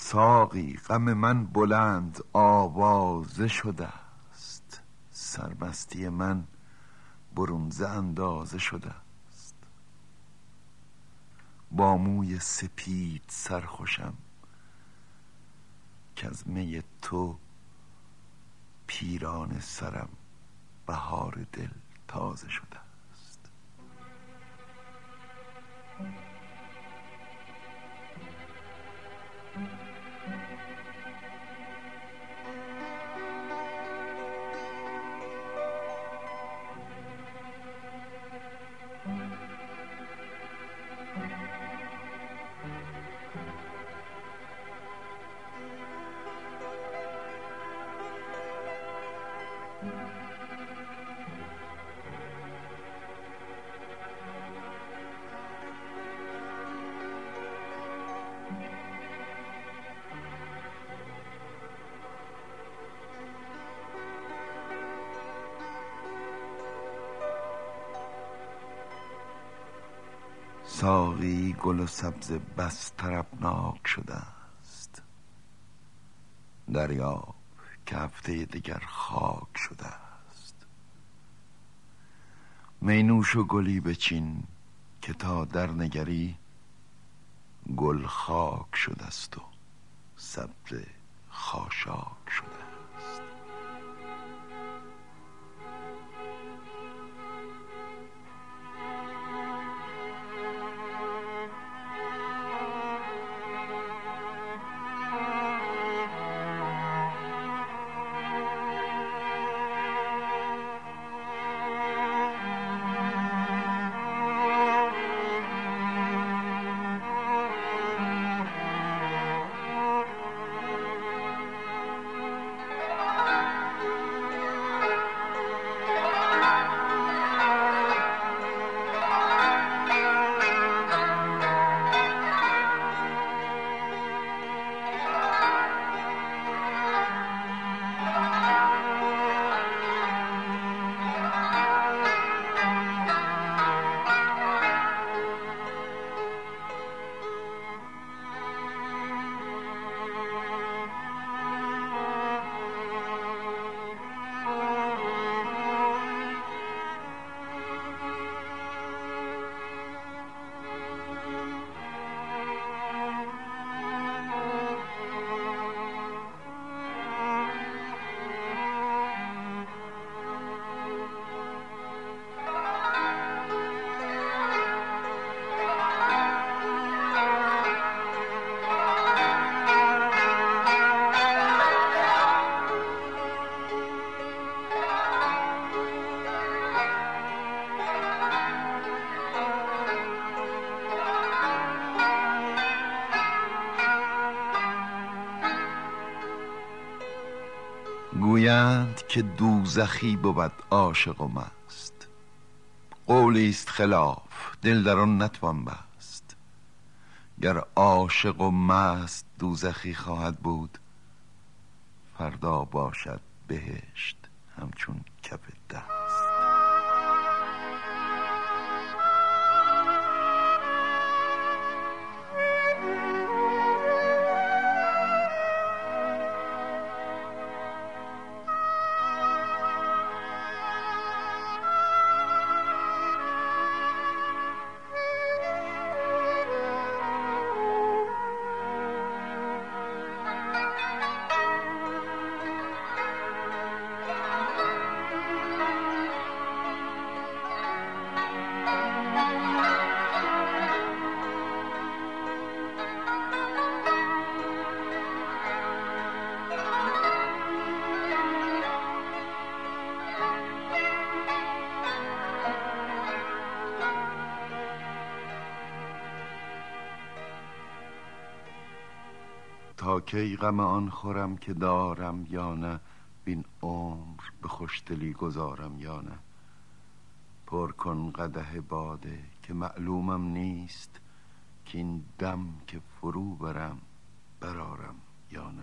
ساقی غم من بلند آوازه شده است، سرمستی من برون ز اندازه شده است. با موی سپید سرخوشم که از می تو پیران سرم بهار دل تازه شده است. ساقی گل و سبز بس طربناک شده است، دریاب که هفته دگر خاک شده است. می نوش و گلی بچین که تا در نگری گل خاک شده است و سبز خاشاک شده است. گویند که دوزخی بود عاشق و مست، قولی است خلاف دل در آن نتوان بست. گر عاشق و مست دوزخی خواهد بود، فردا باشد بهشت همچون کف دست. تا کی غم آن خورم که دارم یا نه، بین عمر به خوشدلی گذارم یا نه. پر کن قدح باده که معلومم نیست، که این دم که فرو برم برارم یا نه.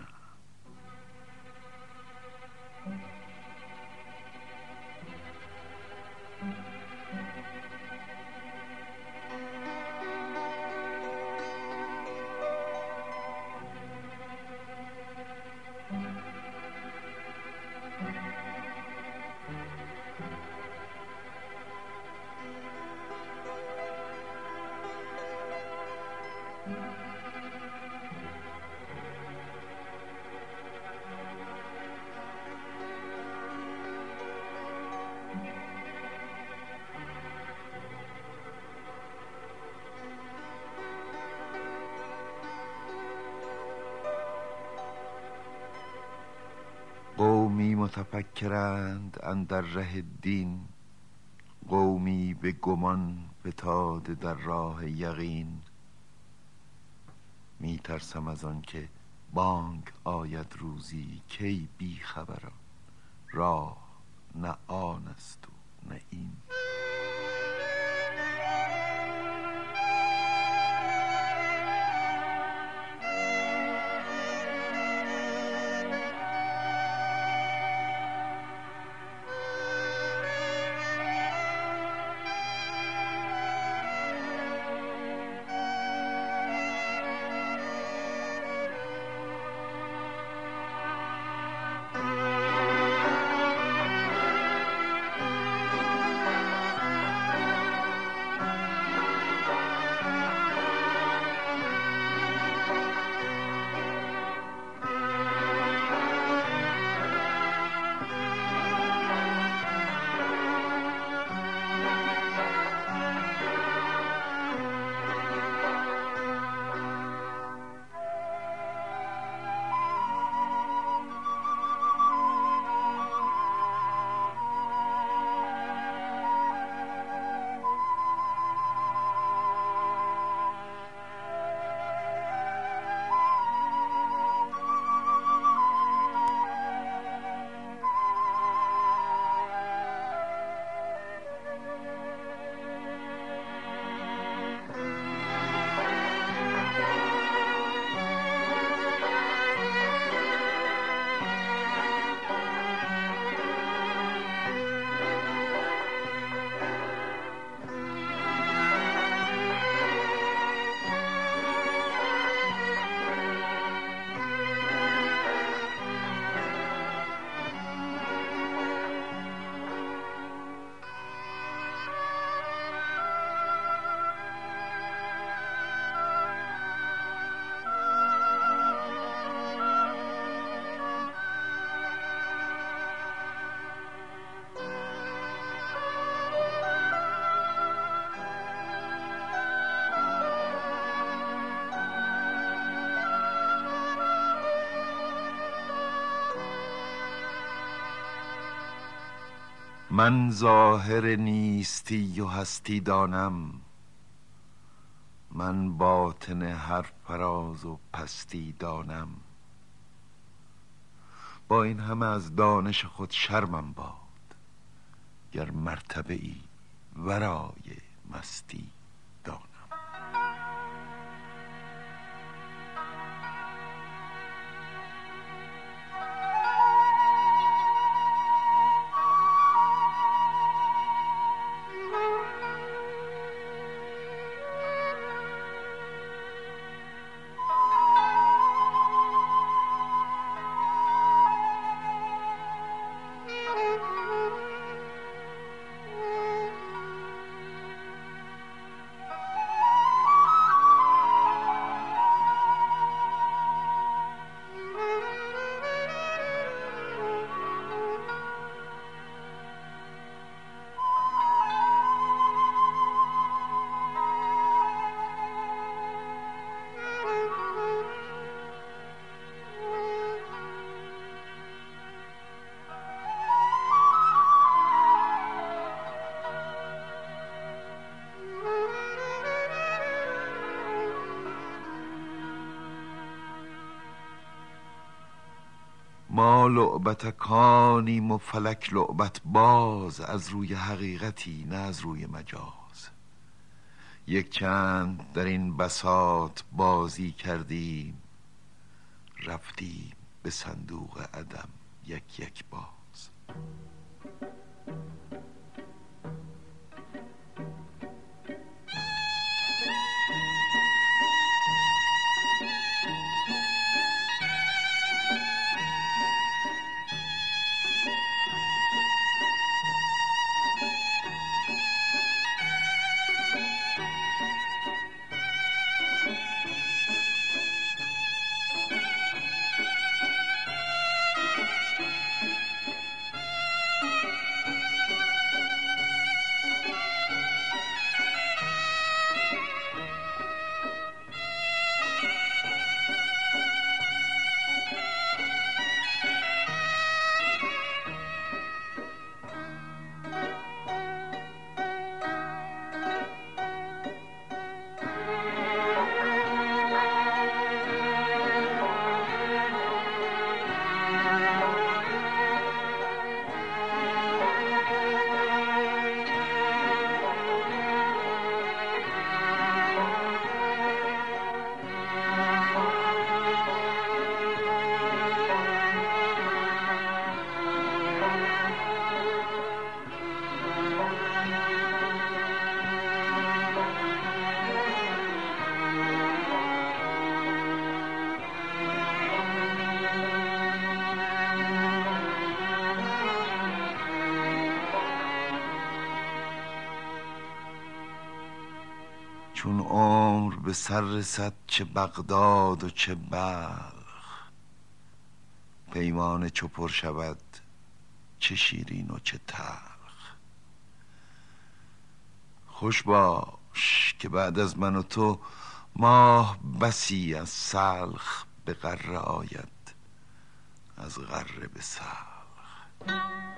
قومی متفکرند اندر ره دین، قومی به گمان فتاده در راه یقین. می ترسم از آن که بانگ آید روزی، کی بی خبران راه نه آن است و نه این. من ظاهر نیستی و هستی دانم، من باطن هر فراز و پستی دانم. با این همه از دانش خود شرمم باد، گر مرتبه ای ورای مستی دانم. ما لعبتکانیم و فلک لعبت باز، از روی حقیقتی نه از روی مجاز. یک چند در این بساط بازی کردیم، رفتیم به صندوق عدم یک یک باز. به سر رسد چه بغداد و چه بلخ، پیمان چو پر شود چه شیرین و چه تلخ. خوش باش که بعد از من و تو ماه بسی از سلخ به غره آید، از غره به سلخ.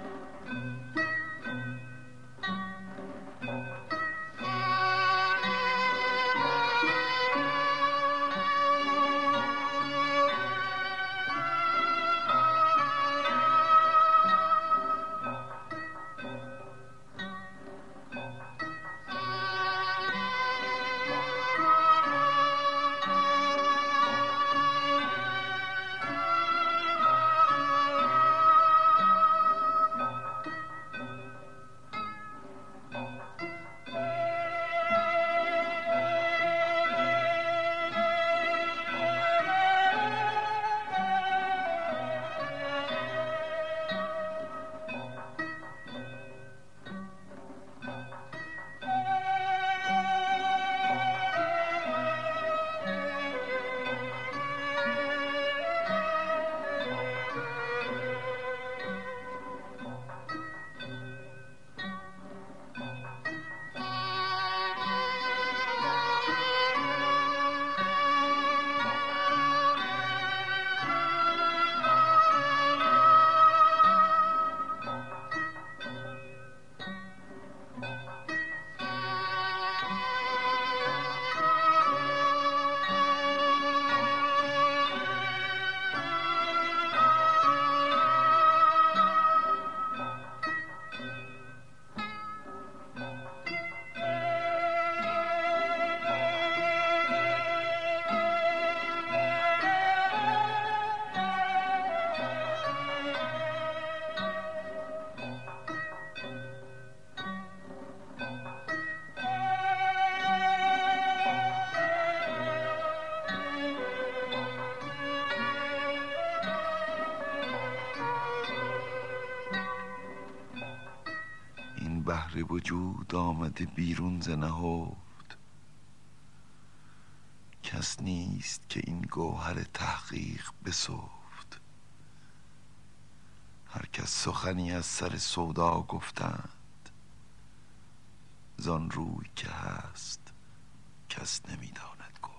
بحر وجود آمده بیرون ز نهفت، کس نیست که این گوهر تحقیق بسفت. هر کس سخنی از سر سودا گفتند، زان روی که هست کس نمیداند گفت.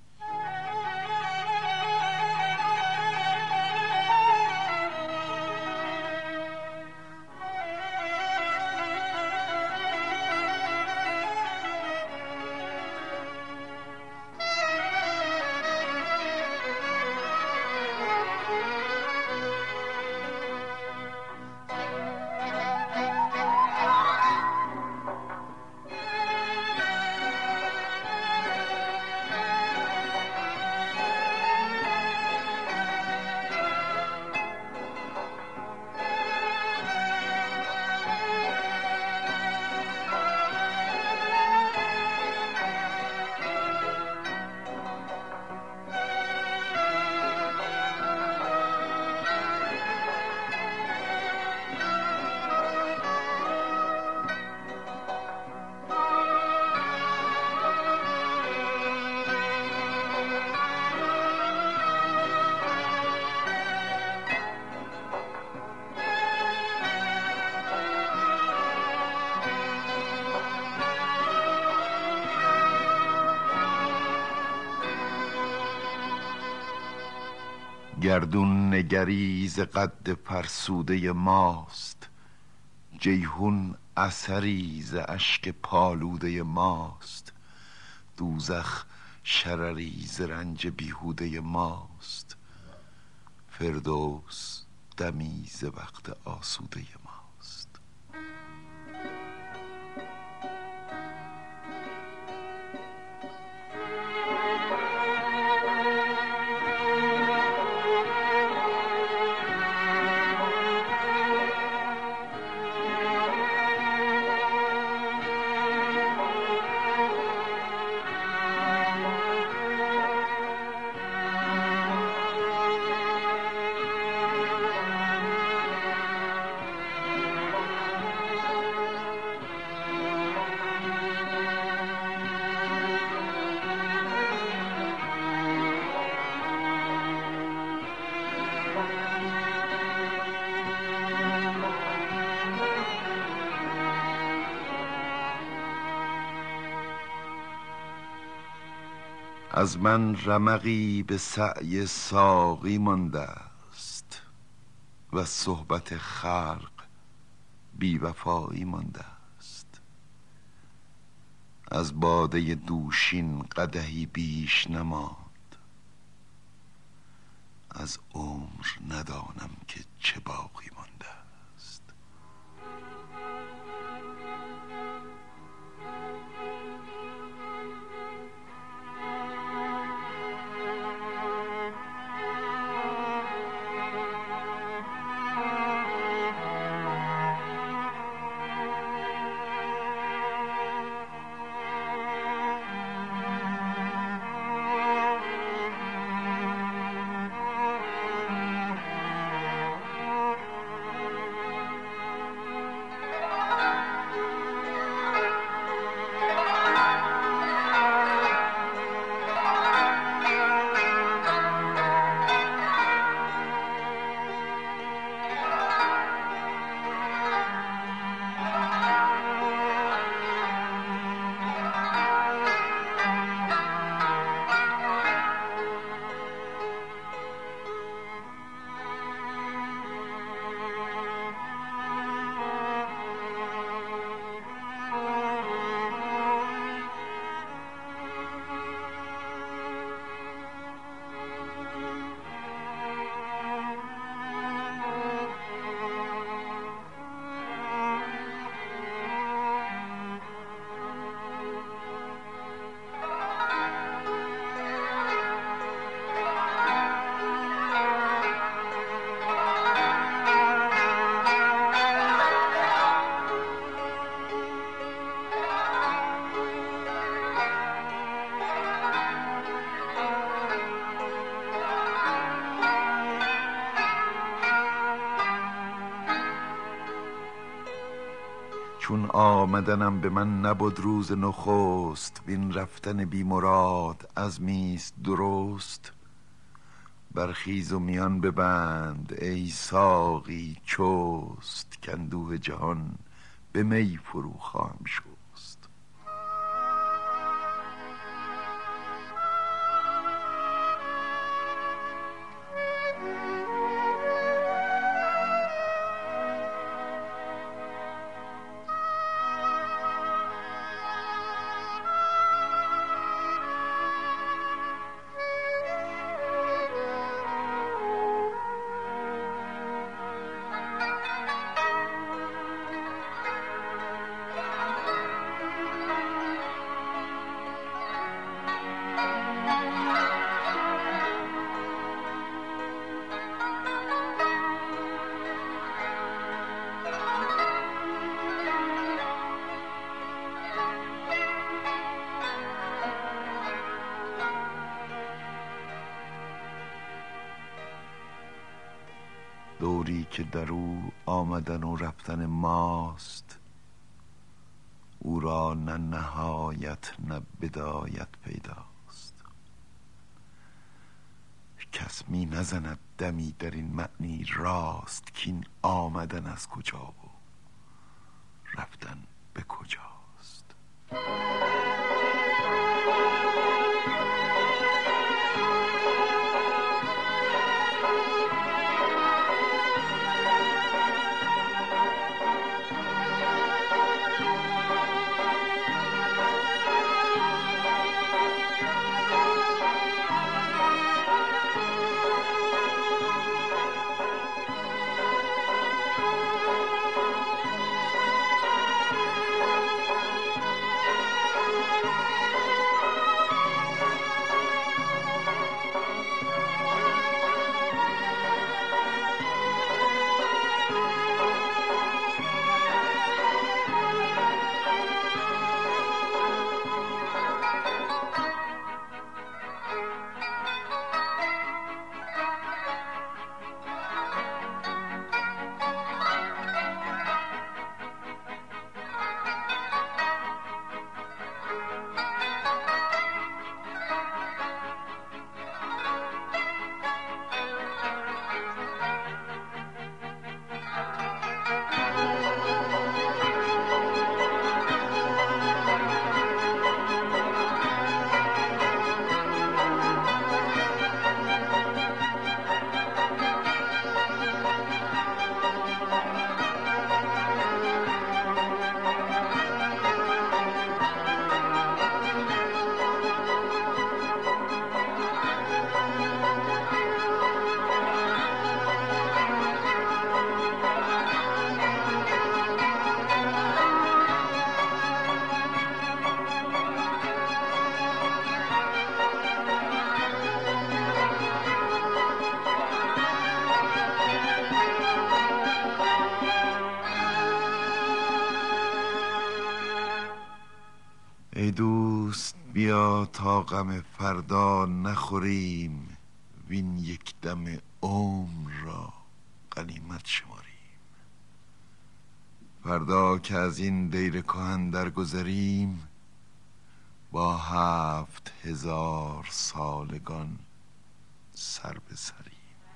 گردون نگری ز قد فرسوده ماست، جیحون اثری ز اشک پالوده ماست. دوزخ شرری ز رنج بیهوده ماست، فردوس دمی ز وقت آسوده ماست. از من رمقی به سعی ساقی مانده است و صحبت خلق بی وفایی مانده است. از باده دوشین قدحی بیش نماند، از عمر ندانم که چه باقی مانده است. چون آمدنم به من نبود روز نخست، وین رفتن بی مراد عزمیست درست. برخیز و میان ببند ای ساقی چست، کاندوه جهان به می فرو خواهم شست. دوری که در او آمدن و رفتن ماست، او را نه نهایت نه بدایت پیداست. کس می نزند دمی در این معنی راست، کین آمدن از کجا و رفتن به کجاست. بیا تا غم فردا نخوریم، وین یک دم عمر را غنیمت شماریم. فردا که از این دیر کهن درگذریم، با 7000 سالگان سر به سریم.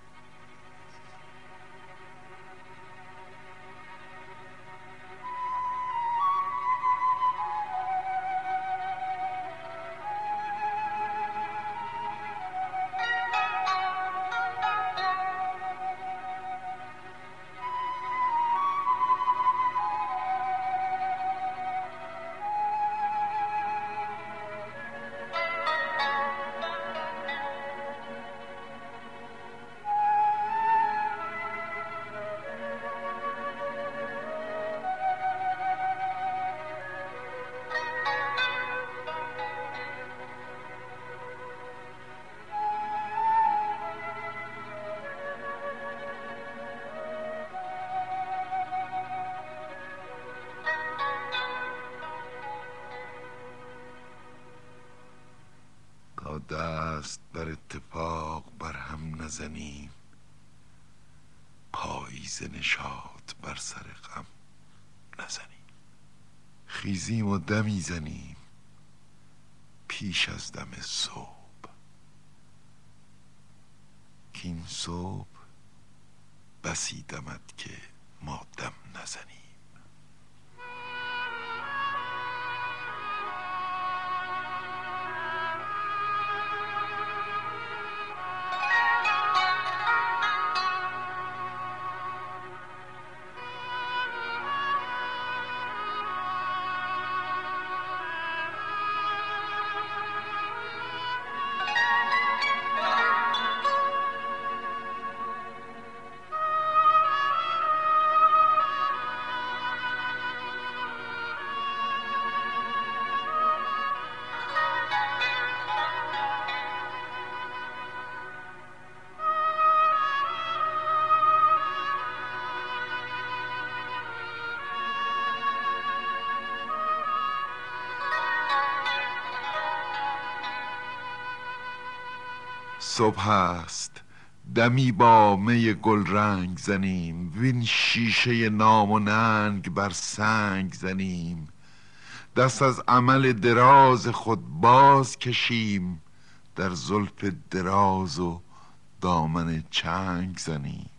تا دست بر اتفاق بر هم نزنیم، پاییز نشاط بر سر غم نزنیم. خیزیم و دمی زنیم پیش از دم صبح، کین صبح بسی دمد که ما دم نزنیم. صبح است، دمی با می گل رنگ زنیم، وین شیشه نام و ننگ بر سنگ زنیم. دست از عمل دراز خود باز کشیم، در زلف دراز و دامن چنگ زنیم.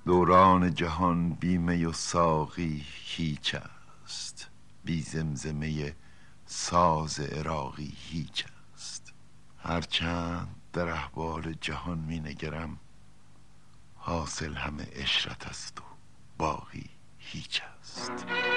دوران جهان بی می و ساقی هیچ است، بی زمزمه ساز عراقی هیچ است. هرچند در احوال جهان می نگرم، حاصل همه عشرت است و باقی هیچ است.